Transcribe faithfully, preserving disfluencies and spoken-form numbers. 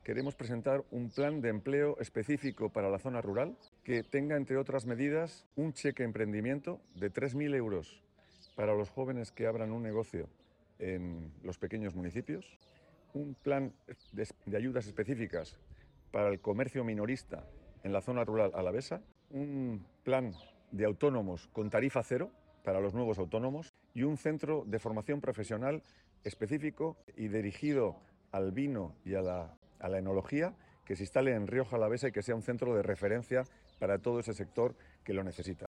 queremos presentar un plan de empleo específico para la zona rural que tenga, entre otras medidas, un cheque emprendimiento de tres mil euros para los jóvenes que abran un negocio en los pequeños municipios, un plan de, de ayudas específicas para el comercio minorista en la zona rural alavesa, un plan de autónomos con tarifa cero para los nuevos autónomos y un centro de formación profesional específico y dirigido al vino y a la, a la enología que se instale en Rioja Alavesa y que sea un centro de referencia para todo ese sector que lo necesita.